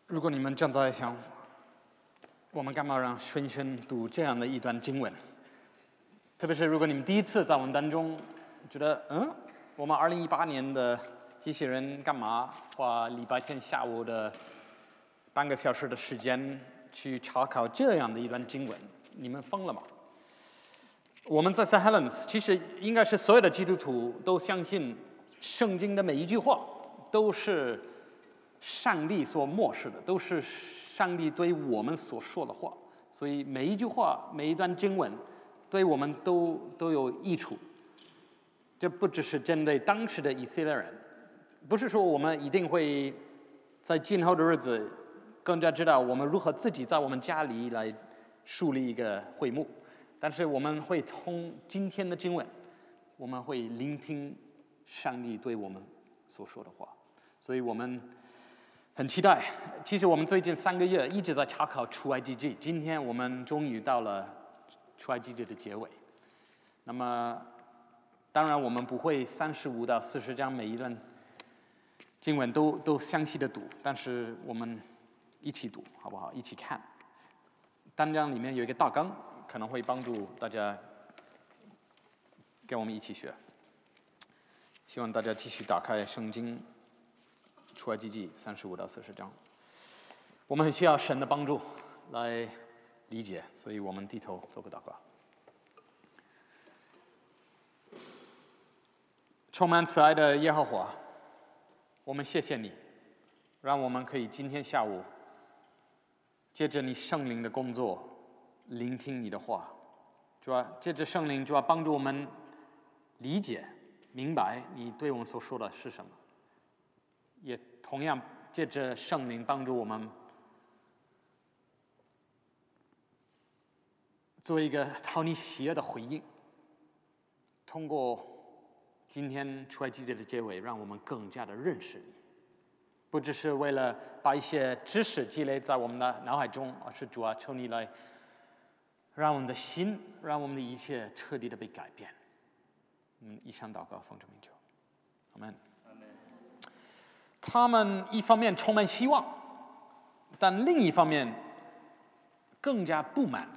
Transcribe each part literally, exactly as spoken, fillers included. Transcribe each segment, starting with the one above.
如果你们正在想，我们干嘛让轩轩读这样的一段经文？特别是如果你们第一次在我们当中觉得，嗯，我们二零一八年的机器人干嘛花礼拜天下午的半个小时的时间去查考这样的一段经文？你们疯了吗？我们在 Saint Helens 其实应该是所有的基督徒都相信圣经的每一句话都是上帝所漠视的，都是上帝对我们所说的话，所以每一句话每一段经文对我们都都有益处。这不只是针对当时的以色列人，不是说我们一定会在今后的日子更加知道我们如何自己在我们家里来树立一个会幕，但是我们会从今天的经文，我们会聆听上帝对我们所说的话，所以我们很期待。其实我们最近三个月一直在查考出埃及记，今天我们终于到了出埃及记的结尾。那么当然我们不会三十五到四十章每一段经文都都详细的读，但是我们一起读好不好？一起看。单章里面有一个大纲，可能会帮助大家跟我们一起学。希望大家继续打开圣经出埃及记三十五到四十章。我们很需要神的帮助来理解，所以我们低头做个祷告。充满慈爱的耶和华，我们谢谢你，让我们可以今天下午借着你圣灵的工作聆听你的话。主啊，借着圣灵，主啊，帮助我们理解明白你对我们所说的是什么，也同样借着圣灵帮助我们做一个讨你喜悦的回应。通过今天出埃及记的结尾，让我们更加的认识你，不只是为了把一些知识积累在我们的脑海中，而是主啊，求你来让我们的心，让我们的一切彻底的被改变。嗯，以上祷告奉主名求，阿门。他们一方面充满希望，但另一方面更加不满。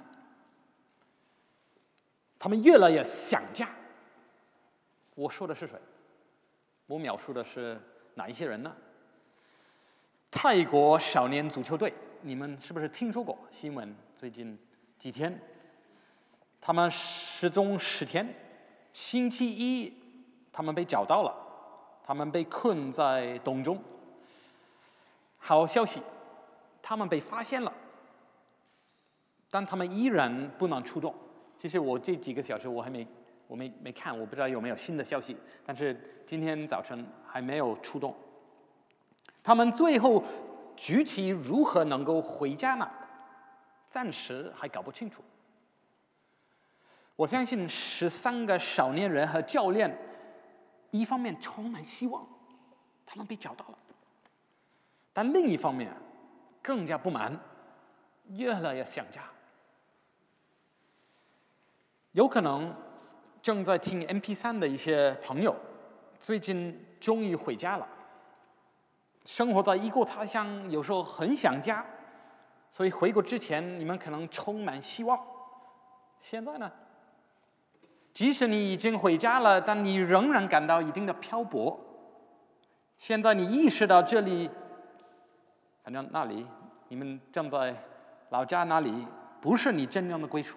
他们越来越想家。我说的是谁？我描述的是哪一些人呢？泰国少年足球队，你们是不是听说过新闻？最近几天，他们失踪十天，星期一他们被找到了，他们被困在洞中。好消息，他们被发现了，但他们依然不能出动。其实我这几个小时我还没我没没看，我不知道有没有新的消息，但是今天早晨还没有出动。他们最后具体如何能够回家呢？暂时还搞不清楚。我相信十三个少年人和教练，一方面充满希望，他们被找到了，但另一方面更加不满，越来越想家。有可能正在听 M P 三 的一些朋友，最近终于回家了。生活在异国他乡，有时候很想家，所以回国之前，你们可能充满希望。现在呢，即使你已经回家了，但你仍然感到一定的漂泊。现在你意识到这里，反正那里，你们正在老家那里，不是你真正的归属。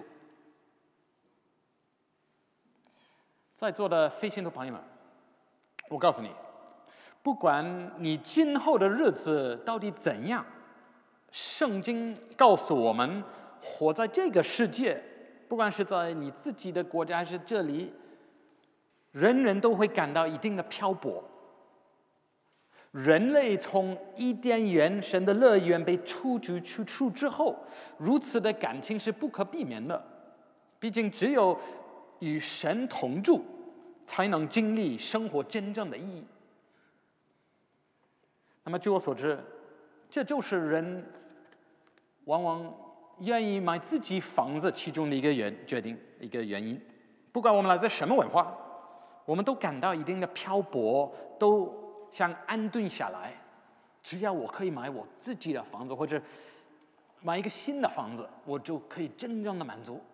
在座的非信徒朋友们，我告诉你，不管你今后的日子到底怎样，圣经告诉我们，活在这个世界，不管是在你自己的国家还是这里，人人都会感到一定的漂泊。人类从伊甸园神的乐园被出局出处之后，如此的感情是不可避免的。毕竟只有与神同住，才能经历生活真正的意义。那么据我所知，这就是人往往愿意买自己房子其中的一个原决定一个原因。不管我们来自什么文化，我们都感到一定的漂泊，都想安顿下来。 只要我可以买我自己的房子，或者买一个新的房子，我就可以真正的满足。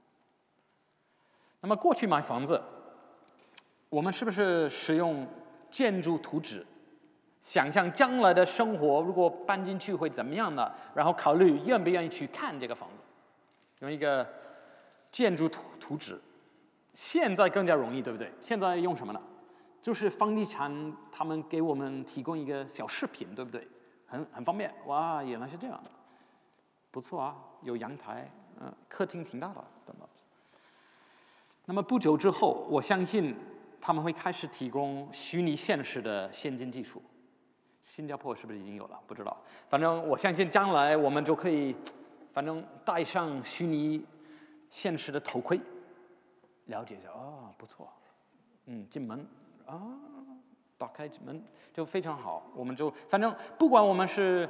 那么过去买房子，我们是不是使用建筑图纸，想象将来的生活如果搬进去会怎么样呢？然后考虑愿不愿意去看这个房子，用一个建筑图图纸。现在更加容易，对不对？现在用什么呢？就是房地产他们给我们提供一个小视频，对不对？很很方便。哇，原来是这样的，不错啊，有阳台，嗯、呃，客厅挺大的，等等。那么不久之后，我相信他们会开始提供虚拟现实的先进技术。新加坡是不是已经有了？不知道。反正我相信将来我们就可以，反正戴上虚拟现实的头盔，了解一下。哦，不错。嗯，进门啊，打开门就非常好。我们就反正不管我们是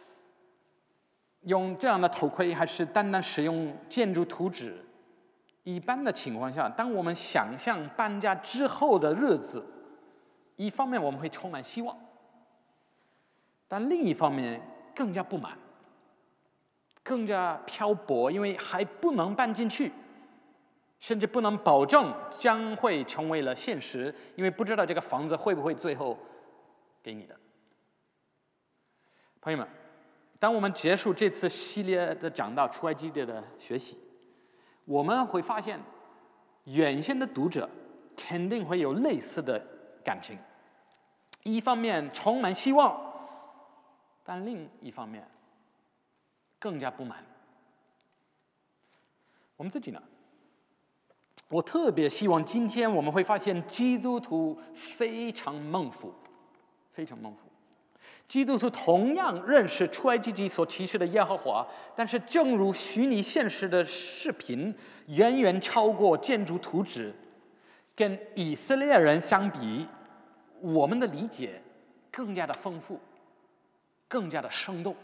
用这样的头盔，还是单单使用建筑图纸。一般的情况下，当我们想象搬家之后的日子，一方面我们会充满希望，但另一方面更加不满，更加漂泊，因为还不能搬进去，甚至不能保证将会成为了现实，因为不知道这个房子会不会最后给你的。朋友们，当我们结束这次系列的讲到出埃及记的学习，我们会发现，原先的读者肯定会有类似的感情。一方面充满希望，但另一方面更加不满。我们自己呢？我特别希望今天我们会发现，基督徒非常蒙福，非常蒙福。基督徒同样认识出埃及记所启示的耶和华，但是正如虚拟现实的视频远远超过建筑图纸，跟以色列人相比，我们的理解更加的丰富，更加的生动。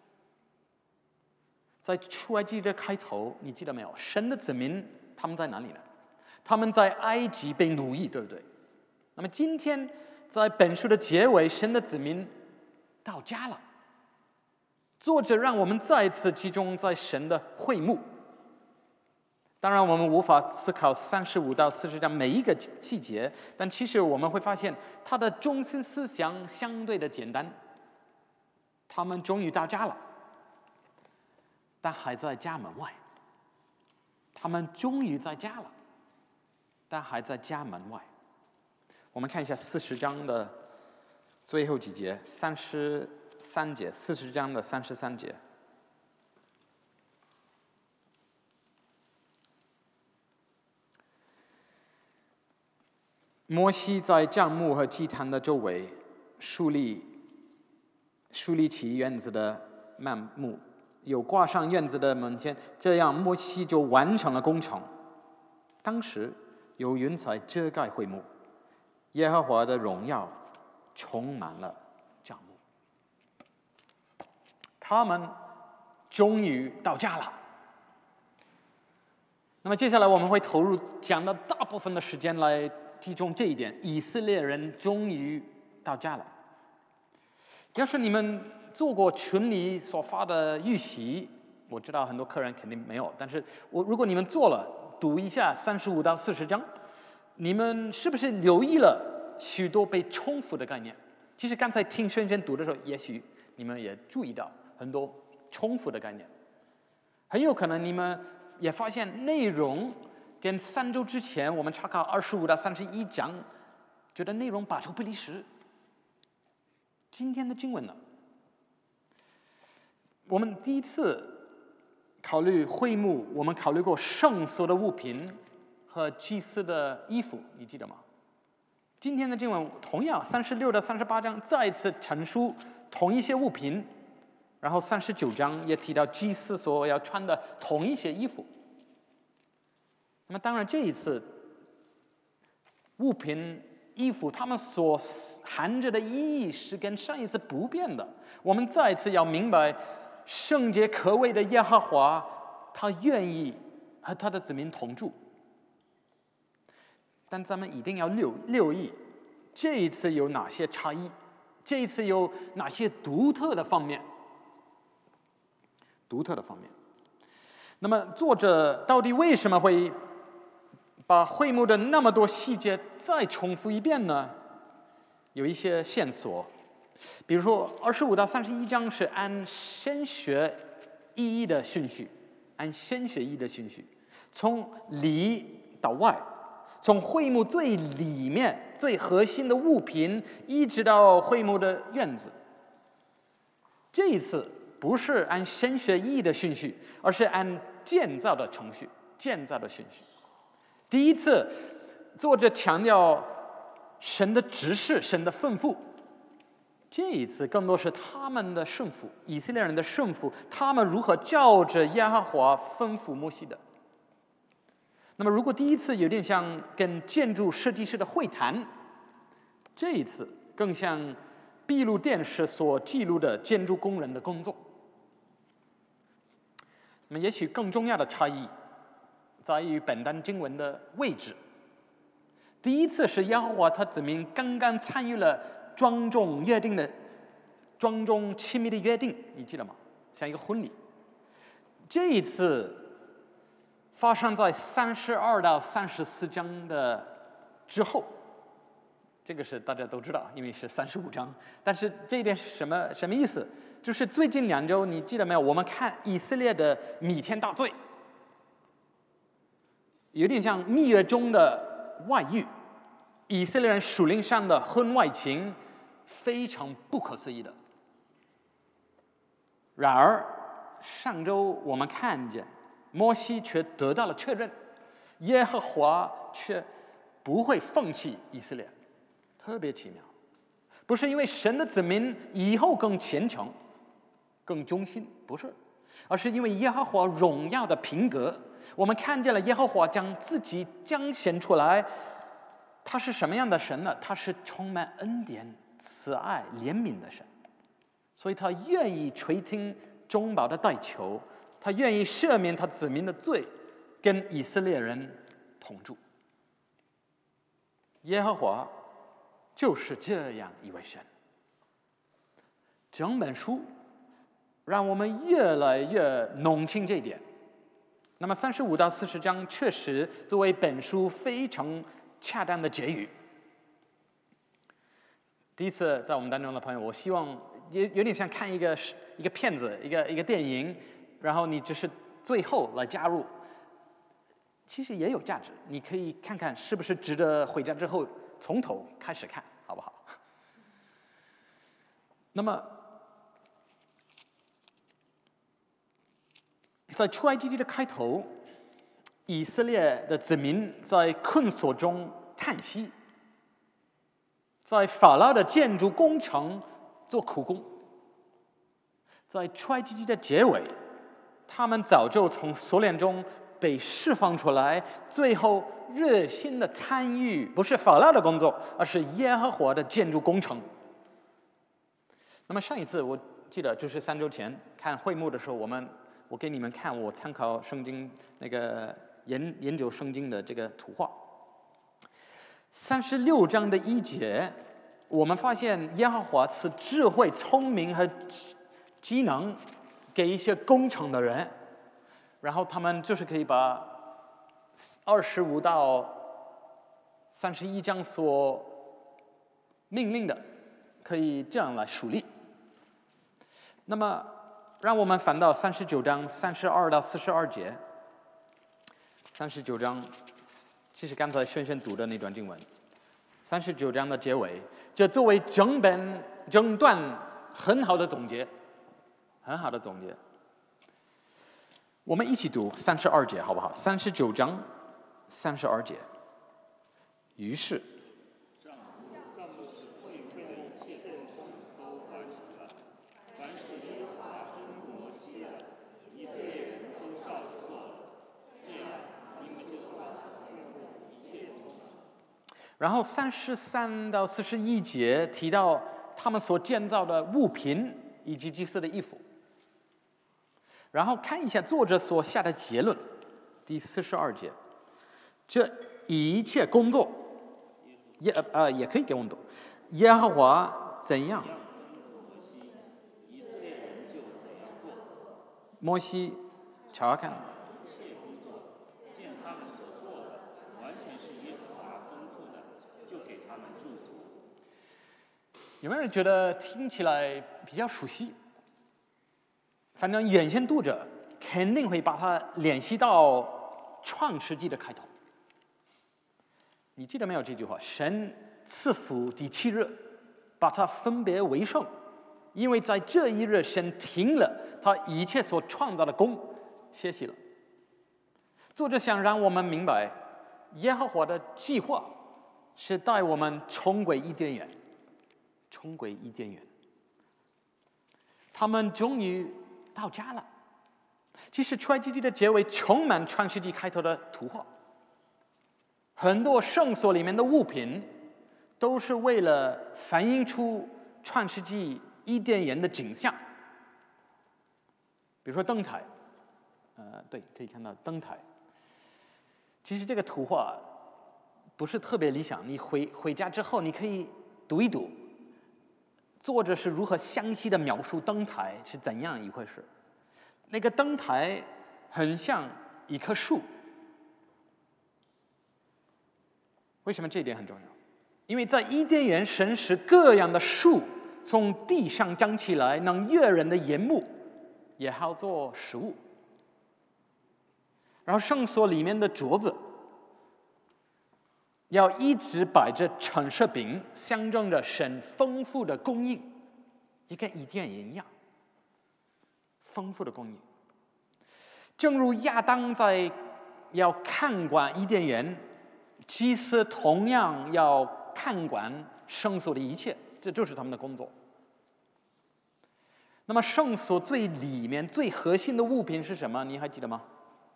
在出埃及的开头，你记得没有？神的子民他们在哪里呢？他们在埃及被奴役，对不对？那么今天在本书的结尾，神的子民到家了。作者让我们再次集中在神的会幕。当然，我们无法思考三十五到四十章每一个细节，但其实我们会发现，它的中心思想相对的简单。他们终于到家了，但还在家门外。他们终于在家了，但还在家门外。我们看一下四十章的最后几节，三十三节，四十章的三十三节。摩西在帐幕和祭坛的周围树立树立起院子的幔幕，有挂上院子的门前，这样摩西就完成了工程。当时有云彩遮盖会幕，耶和华的荣耀充满了帐幕。他们终于到家了。那么接下来我们会投入讲的大部分的时间来集中这一点：以色列人终于到家了。要是你们做过群里所发的预习，我知道很多客人肯定没有，但是我如果你们做了，读一下三十五到四十章，你们是不是留意了许多被重复的概念？其实刚才听轩轩读的时候，也许你们也注意到很多重复的概念，很有可能你们也发现内容跟三周之前我们查考二十五到三十一章，觉得内容把头不离十。今天的经文呢？我们第一次考虑会幕，我们考虑过圣所的物品和祭司的衣服，你记得吗？今天的经文同样三十六到三十八章再次陈述同一些物品，然后三十九章也提到祭司所要穿的同一些衣服。那么当然这一次物品衣服他们所含着的意义是跟上一次不变的。我们再一次要明白，圣洁可畏的耶和华他愿意和他的子民同住，但咱们一定要留留意这一次有哪些差异， 这一次有哪些独特的方面？独特的方面。那么作者到底为什么会把会幕的那么多细节再重复一遍呢？有一些线索，比如说二十五到三十一章是按神学意义的顺序，按神学意义的顺序，从里到外，从会幕最里面最核心的物品，一直到会幕的院子。这一次不是按神学意义的顺序，而是按建造的程序、建造的顺序。第一次，作者强调神的指示、神的吩咐。这一次更多是他们的顺服，以色列人的顺服，他们如何照着耶和华吩咐摩西的。那么，如果第一次有点像跟建筑设计师的会谈，这一次更像闭路电视所记录的建筑工人的工作。那么，也许更重要的差异在于本段经文的位置。第一次是耶和华他子民刚刚参与了庄重约定的、庄重亲密的约定，你记得吗？像一个婚礼。这一次发生在三十二到三十四章的之后，这个是大家都知道，因为是三十五章。但是这一点是什么什么意思？就是最近两周，你记得没有？我们看以色列的弥天大罪，有点像蜜月中的外遇，以色列人属灵上的婚外情，非常不可思议的。然而上周我们看见摩西却得到了确认，耶和华却不会放弃以色列，特别奇妙。不是因为神的子民以后更虔诚、更忠心，不是，而是因为耶和华荣耀的品格。我们看见了耶和华将自己彰显出来，他是什么样的神呢？他是充满恩典、慈爱、怜悯的神，所以他愿意垂听中保的代求，他愿意赦免他子民的罪，跟以色列人同住。耶和华就是这样一位神。整本书让我们越来越弄清这一点。那么三十五到四十章确实作为本书非常恰当的结语。第一次在我们当中的朋友，我希望也有点像看一个一个片子、一个一个电影，然后你只是最后来加入，其实也有价值。你可以看看是不是值得回家之后从头开始看，好不好？那么，在出埃及记的开头，以色列的子民在困锁中叹息，在法老的建筑工程做苦工。在出埃及记的结尾，他们早就从锁链中被释放出来，最后热心的参与不是法老的工作，而是耶和华的建筑工程。那么上一次我记得就是三周前看会幕的时候，我们我给你们看我参考圣经那个研研究圣经的这个图画。三十六章的一节，我们发现耶和华赐智慧、聪明和机能给一些工程的人，然后他们就是可以把二十五到三十一章所命令的，可以这样来树立。那么，让我们翻到三十九章三十二到四十二节。三十九章，其实刚才轩轩读的那段经文，三十九章的结尾，这作为整本整段很好的总结，很好的总结。我们一起读三十二节，好不好？三十九章三十二节。于是，然后三十三到四十一节提到他们所建造的物品以及祭司的衣服。然后看一下作者所下的结论，第四十二节，这一切工作，也呃也可以给我们读，耶和华怎样？摩西查看。有没有人觉得听起来比较熟悉？反正眼线读者肯定会把它联系到创世纪的开头。你记得没有这句话？神赐福第七日，把它分别为圣，因为在这一日，神停了他一切所创造的功，歇息了。作者想让我们明白，耶和华的计划是带我们重归伊甸园。重归伊甸园，他们终于到家了。其实出埃及记的结尾充满创世纪开头的图画，很多圣所里面的物品都是为了反映出创世纪伊甸园的景象。比如说灯台，呃，对，可以看到灯台。其实这个图画不是特别理想，你回回家之后你可以读一读。作者是如何详细的描述灯台是怎样一回事？那个灯台很像一棵树。为什么这一点很重要？因为在伊甸园，神使各样的树从地上长起来，能悦人的眼目，也好做食物。然后圣所里面的桌子要一直摆着陈设饼，象征着神丰富的供应，也跟伊甸园一样，丰富的供应。正如亚当在要看管伊甸园，祭司同样要看管圣所的一切，这就是他们的工作。那么圣所最里面最核心的物品是什么？你还记得吗？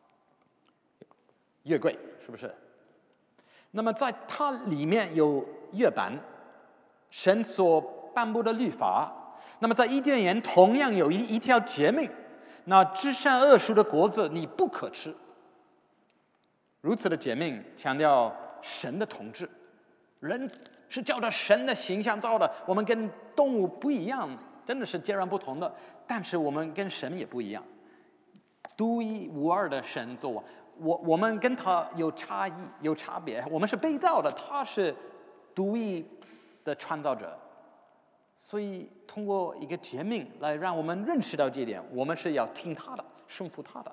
约柜，是不是？那么在它里面有约版，神所颁布的律法。那么在伊甸园同样有一一条诫命，那知善恶树的果子你不可吃。如此的诫命强调神的统治，人是照着神的形象造的，我们跟动物不一样，真的是截然不同的。但是我们跟神也不一样，独一无二的神作我。我我们跟他有差异，有差别。我们是被造的，他是独一的创造者。所以通过一个诫命来让我们认识到这一点，我们是要听他的，顺服他的。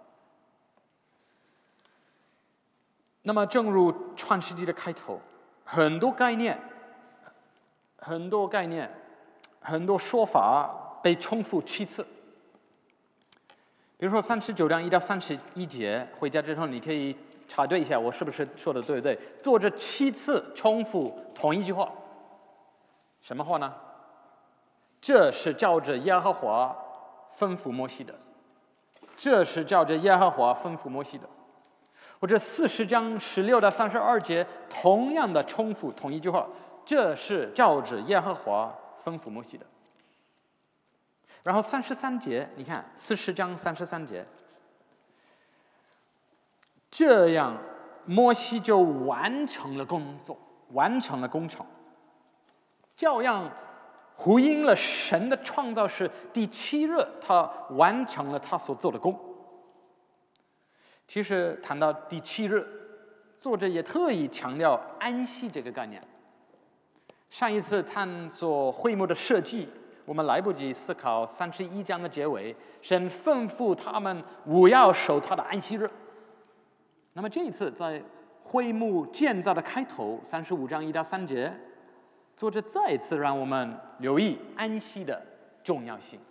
那么，正如创世纪的开头，很多概念、很多概念、很多说法被重复七次。比如说三十九章一到三十一节，回家之后你可以查对一下，我是不是说的对不对？作者七次重复同一句话，什么话呢？这是照着耶和华吩咐摩西的，这是照着耶和华吩咐摩西的。或者四十章十六到三十二节，同样的重复同一句话，这是照着耶和华吩咐摩西的。然后三十三节，你看四十章三十三节，这样摩西就完成了工作，完成了工程，照样回应了神的创造是第七日他完成了他所做的工。其实谈到第七日，作者也特意强调安息这个概念。上一次探索会幕的设计，我们来不及思考三十一章的结尾，神吩咐他们我要守他的安息日。那么这一次在会幕建造的开头三十五章一到三节，作者再一次让我们留意安息的重要性。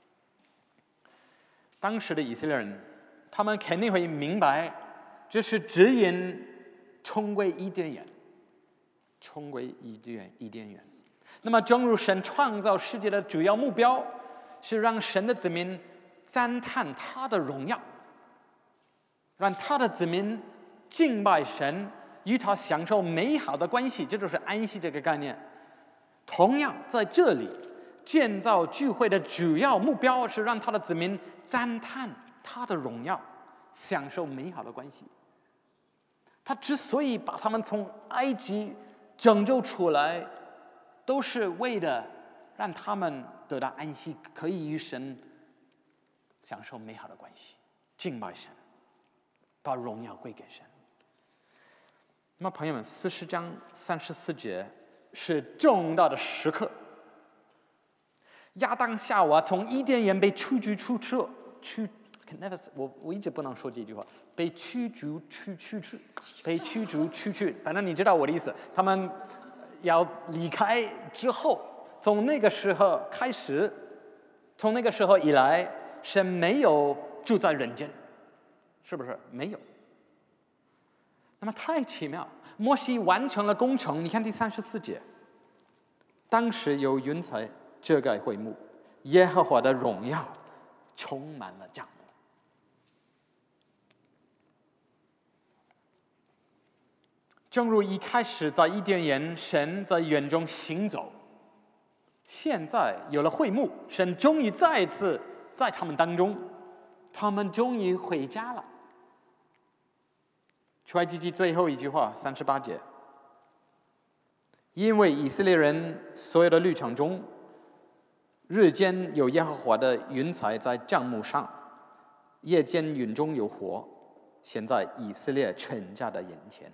当时的以色列人，他们肯定会明白，这是指引重归伊甸园，重归伊甸伊甸园。那么，正如神创造世界的主要目标是让神的子民赞叹他的荣耀，让他的子民敬拜神，与他享受美好的关系，这就是安息这个概念。同样，在这里建造聚会的主要目标是让他的子民赞叹他的荣耀，享受美好的关系。他之所以把他们从埃及拯救出来，都是为了让他们得到安息，可以与神享受美好的关系，敬拜神，把荣耀归给神。那么，朋友们，四十章三十四节是重大的时刻。亚当夏娃从伊甸园被驱逐出去，驱我我一直不能说这句话，被驱逐出去去，被驱逐出去，反正你知道我的意思。他们要离开之后，从那个时候开始，从那个时候以来，神没有住在人间，是不是？没有。那么太奇妙，摩西完成了工程。你看第三十四节，当时有云彩遮盖会幕，耶和华的荣耀充满了帐幕。正如一开始在伊甸园，神在园中行走，现在有了会幕，神终于再一次在他们当中，他们终于回家了。出埃及记最后一句话，三十八节，因为以色列人所有的旅程中，日间有耶和华的云彩在帐幕上，夜间云中有火，显在以色列全家的眼前。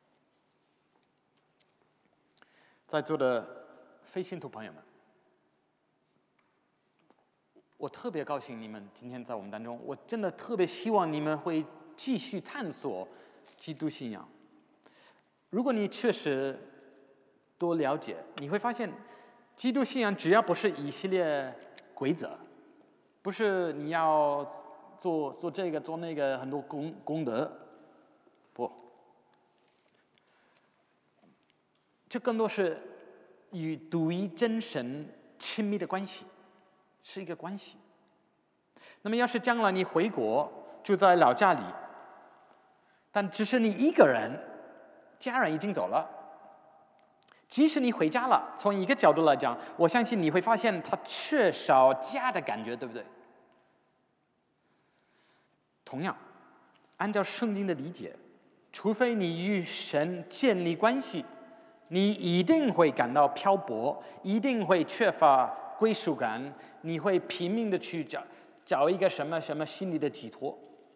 在座的非信徒朋友们，我特别高兴你们今天在我们当中，我真的特别希望你们会继续探索基督信仰。如果你确实多了解，你会发现基督信仰只要不是一系列规则，不是你要做做这个做那个很多功功德，不，这更多是与独一真神亲密的关系，是一个关系。那么要是将来你回国住在老家里，但只是你一个人，家人已经走了，即使你回家了，从一个角度来讲，我相信你会发现他缺少家的感觉，对不对？同样，按照圣经的理解，除非你与神建立关系，你一定会感到漂泊，一定会缺乏归属感，你会拼命的去找找一个什么什么心理的寄托。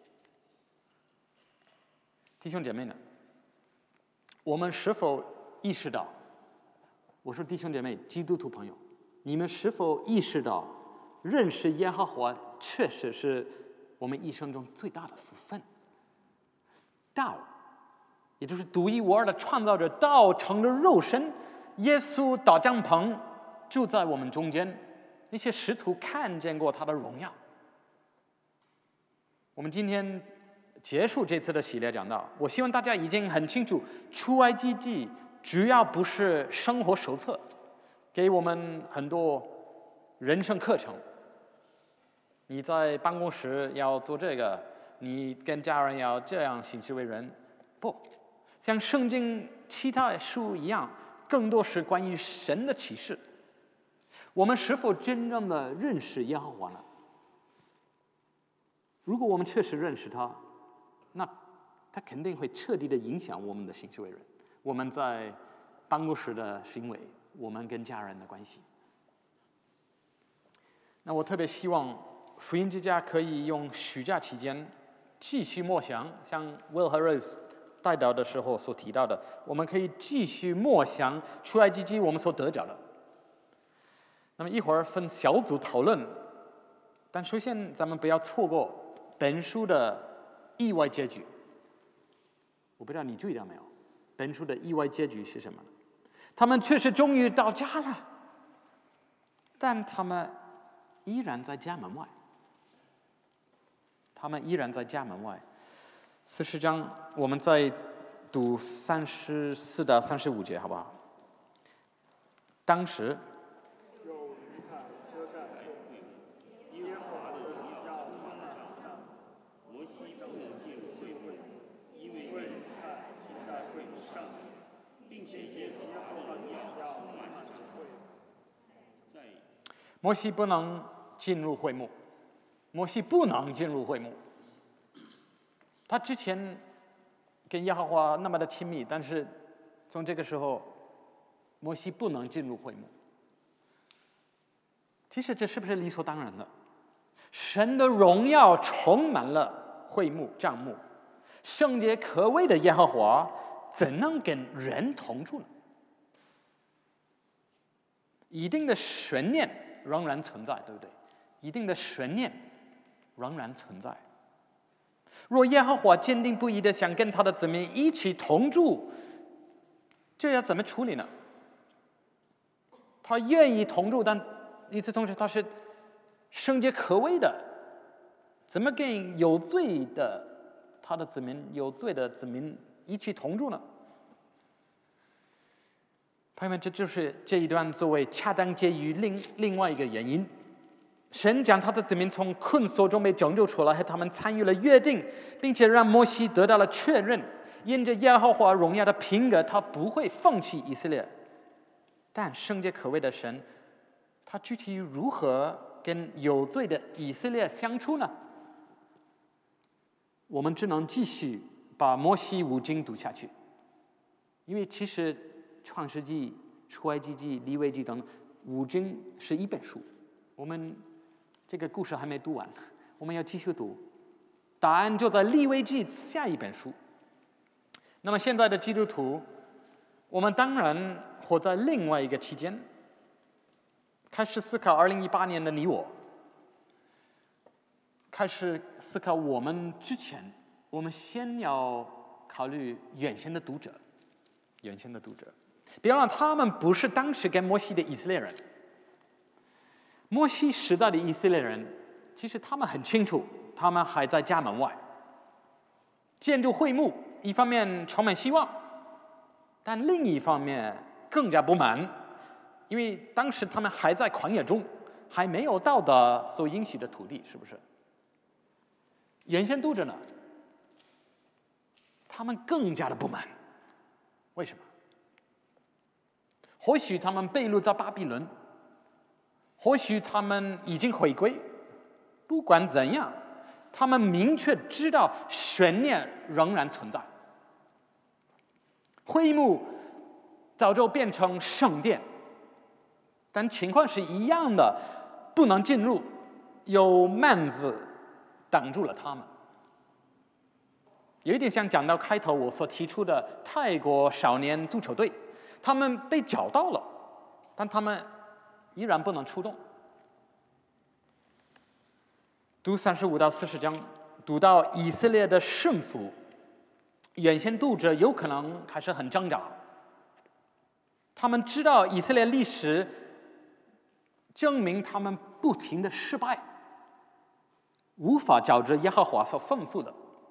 弟兄姐妹呢，我们是否意识到，我说弟兄姐妹，基督徒朋友，你们是否意识到，认识耶和华确实是我们一生中最大的福分？道，也就是独一无二的创造者，道成了肉身，耶稣搭帐篷住在我们中间，那些使徒看见过他的荣耀。我们今天结束这次的系列讲道，我希望大家已经很清楚，出埃及记主要不是生活手册，给我们很多人生课程。你在办公室要做这个，你跟家人要这样行事为人，不像圣经其他书一样，更多是关于神的启示。我们是否真正的认识耶和华呢？如果我们确实认识他，那他肯定会彻底的影响我们的行事为人，我们在办公室的行为，我们跟家人的关系。那我特别希望福音之家可以用暑假期间继续默想，像 Will 和 Rose 带导的时候所提到的，我们可以继续默想出埃及记我们所得着的。那么一会儿分小组讨论，但首先咱们不要错过本书的意外结局。我不知道你注意到没有，本书的意外结局是什么？他们确实终于到家了，但他们依然在家门外。他们依然在家门外。四十章，我们再读三十四到三十五节，好不好？当时。摩西不能进入会幕，摩西不能进入会幕。他之前跟耶和华那么的亲密，但是从这个时候，摩西不能进入会幕。 其实这是不是理所当然的？神的荣耀充满了会幕帐幕，圣洁可畏的耶和华怎能跟人同住呢？一定的悬念仍然存在，对不对？一定的悬念仍然存在。若耶和华坚定不移的想跟他的子民一起同住，这要怎么处理呢？他愿意同住，但与此同时他是圣洁可畏的，怎么跟有罪的他的子民、有罪的子民一起同住呢？朋友们，这就是这一段作为恰当结语另另外一个原因。神将他的子民从困锁中被拯救出来，和他们参与了约定，并且让摩西得到了确认。因着耶和华荣耀的品格，他不会放弃以色列。但圣洁可畏的神，他具体如何跟有罪的以色列相处呢？我们只能继续把摩西五经读下去，因为其实创世纪、出埃及记、利未记等五经是一本书，我们这个故事还没读完，我们要继续读。答案就在利未记下一本书。那么现在的基督徒，我们当然活在另外一个期间，开始思考二零一八年的你我，开始思考我们之前，我们先要考虑原先的读者，原先的读者，别让他们不是当时跟摩西的以色列人。摩西时代的以色列人，其实他们很清楚，他们还在家门外建筑会幕，一方面充满希望，但另一方面更加不满，因为当时他们还在旷野中，还没有到达所应许的土地，是不是？原先读者呢，他们更加的不满，为什么？或许他们被掳在巴比伦，或许他们已经回归，不管怎样，他们明确知道悬念仍然存在。会幕早就变成圣殿，但情况是一样的，不能进入，有幔子挡住了他们。有一点像讲到开头我所提出的泰国少年足球队，他们被找到了，但他们依然不能出动。读三十五到四十章，读到以色列的顺服，原先读者有可能开始很挣扎。他们知道以色列历史证明他们不停的失败，无法照着耶和华所吩咐的。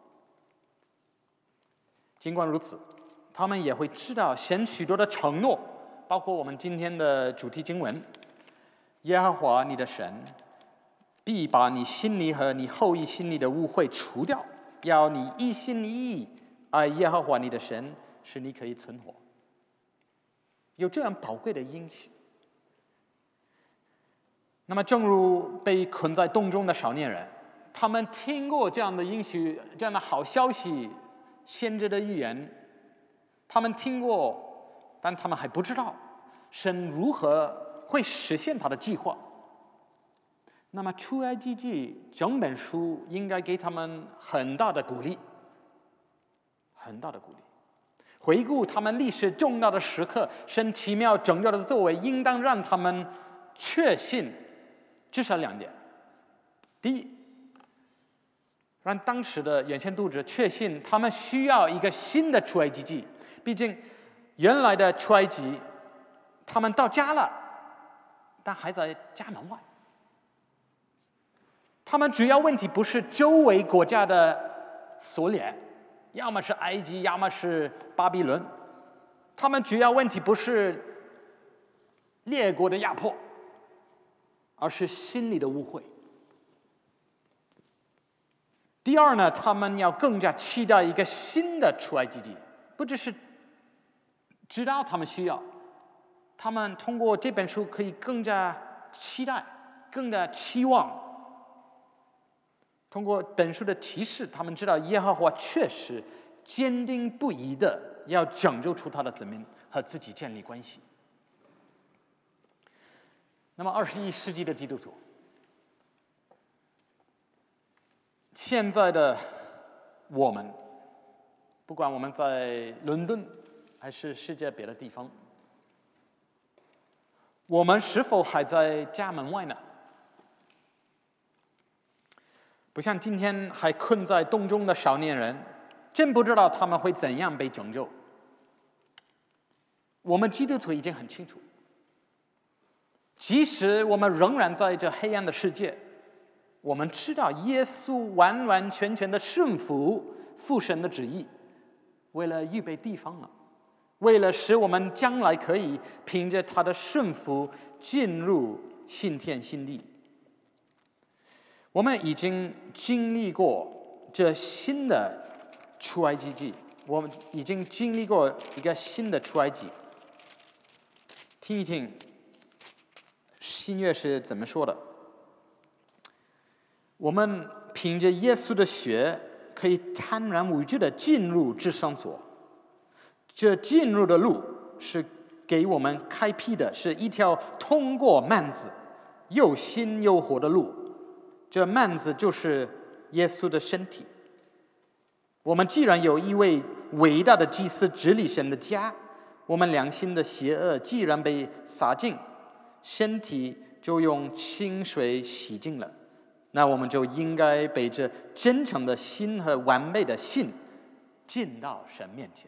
尽管如此，他们也会知道神许多的承诺，包括我们今天的主题经文：耶和华你的神必把你心里和你后裔心里的污秽除掉，要你一心一意爱耶和华你的神，使你可以存活。有这样宝贵的应许。那么，正如被困在洞中的少年人，他们听过这样的应许，这样的好消息，先知的预言，他们听过，但他们还不知道神如何会实现他的计划。那么出埃及记整本书应该给他们很大的鼓励，很大的鼓励。回顾他们历史重大的时刻，神奇妙拯救的作为，应当让他们确信至少两点：第一，让当时的原先读者确信他们需要一个新的出埃及记，毕竟原来的出埃及他们到家了，但还在家门外。他们主要问题不是周围国家的锁链，要么是埃及，要么是巴比伦。他们主要问题不是列国的压迫，而是心里的污秽。第二呢，他们要更加期待一个新的出埃及记，不只是知道他们需要，他们通过这本书可以更加期待，更加期望。通过本书的提示，他们知道耶和华确实坚定不移的要拯救出他的子民和自己建立关系。 那么二十一世纪的基督徒，现在的我们，不管我们在伦敦还是世界别的地方，我们是否还在家门外呢？不像今天还困在洞中的少年人，真不知道他们会怎样被拯救。我们基督徒已经很清楚，即使我们仍然在这黑暗的世界，我们知道耶稣完完全全的顺服父神的旨意，为了预备地方了，为了使我们将来可以凭着他的顺服进入新天新地。我们已经经历过这新的出埃及记，我们已经经历过一个新的出埃及。听一听新约是怎么说的。我们凭着耶稣的血，可以坦然无惧地进入至圣所。这进入的路是给我们开辟的，是一条通过幔子又新又活的路。这幔子就是耶稣的身体。我们既然有一位伟大的祭司治理神的家，我们良心的邪恶既然被洒净，身体就用清水洗净了，那我们就应该背着真诚的心和完美的信进到神面前。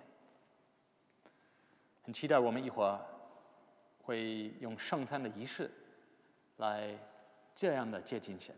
很期待我们一会儿会用圣餐的仪式来这样的接近神。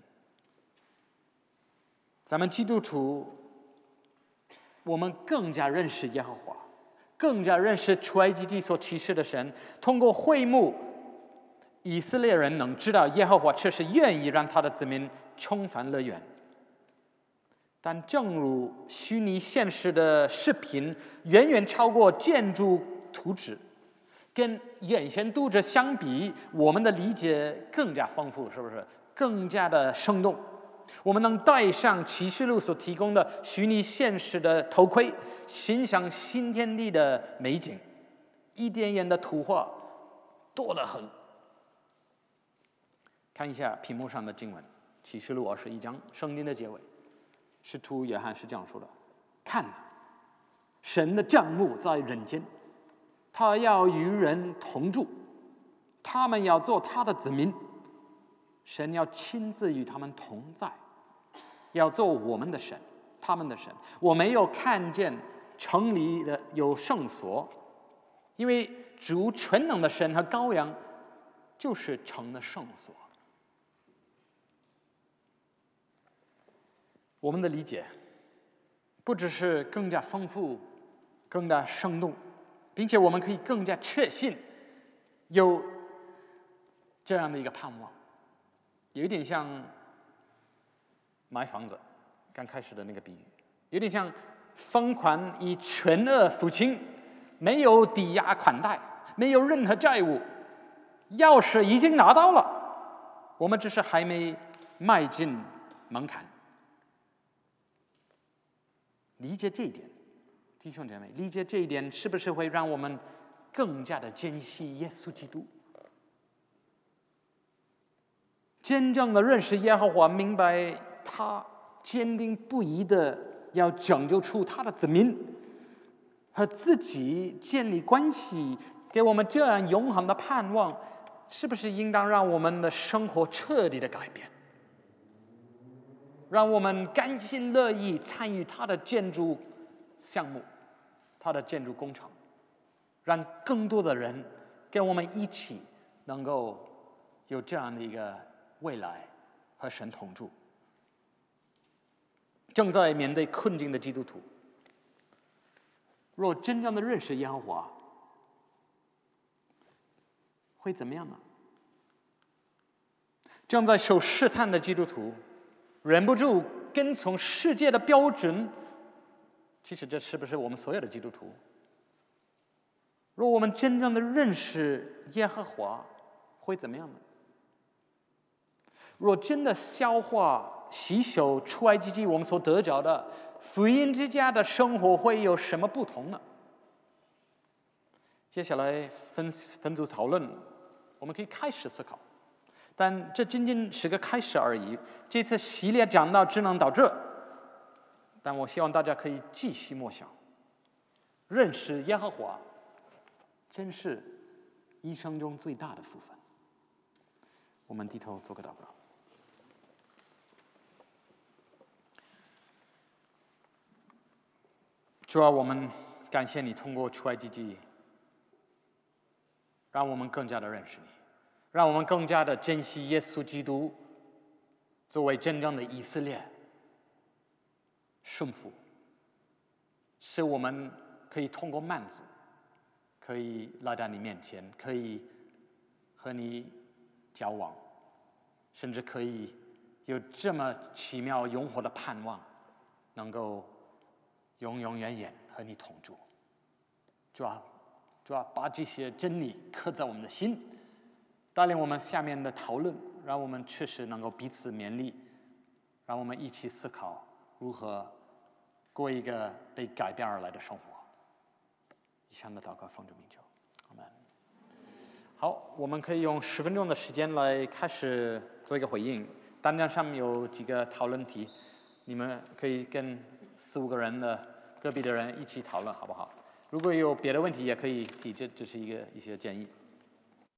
咱们基督徒，我们更加认识耶和华，更加认识出埃及记所启示的神。通过会幕，以色列人能知道耶和华确实愿意让他的子民重返乐园。但正如虚拟现实的视频远远超过建筑图纸，跟眼前读者相比，我们的理解更加丰富，是不是？更加的生动。我们能戴上启示录所提供的虚拟现实的头盔，欣赏新天地的美景，一点点的图画多得很。看一下屏幕上的经文，启示录二十一章，圣经的结尾，使徒约翰是这样说的：看哪，神的帐幕在人间，他要与人同住，他们要做他的子民，神要亲自与他们同在，要做我们的神，他们的神。我没有看见城里的有圣所，因为主全能的神和羔羊就是城的圣所。我们的理解不只是更加丰富、更加生动，并且我们可以更加确信有这样的一个盼望。有一点像买房子刚开始的那个比喻，有点像疯狂以全额付清，没有抵押款贷，没有任何债务，钥匙已经拿到了，我们只是还没迈进门槛。理解这一点，弟兄姐妹，理解这一点是不是会让我们更加的珍惜耶稣基督？真正的认识耶和华，明白他坚定不移的要拯救出他的子民，和自己建立关系，给我们这样永恒的盼望，是不是应当让我们的生活彻底的改变？让我们甘心乐意参与他的建筑项目，他的建筑工程，让更多的人跟我们一起能够有这样的一个未来和神同住。正在面对困境的基督徒，若真正的认识耶和华，会怎么样呢？正在受试探的基督徒，忍不住跟从世界的标准，其实这是不是我们所有的基督徒？若我们真正的认识耶和华，会怎么样呢？若真的消化吸收出埃及记我们所得着的福音之家的生活，会有什么不同呢？接下来分分组讨论，我们可以开始思考， 但这仅仅是个开始而已。这次系列讲到只能到这，但我希望大家可以继续默想，认识耶和华，真是一生中最大的福分。我们低头做个祷告。主啊，我们感谢你通过出埃及记，让我们更加的认识你，让我们更加的珍惜耶稣基督作为真正的以色列顺服，使我们可以通过幔子，可以来到你面前，可以和你交往，甚至可以有这么奇妙永活的盼望，能够永永远远和你同住。主啊，主啊，把这些真理刻在我们的心，带领我们下面的讨论，让我们确实能够彼此勉励，让我们一起思考如何过一个被改变而来的生活。以上的祷告奉主名求，阿们。好，我们可以用十分钟的时间来开始做一个回应。单张上面有几个讨论题，你们可以跟四五个人的隔壁的人一起讨论，好不好？如果有别的问题，也可以提，这这是一个一些建议。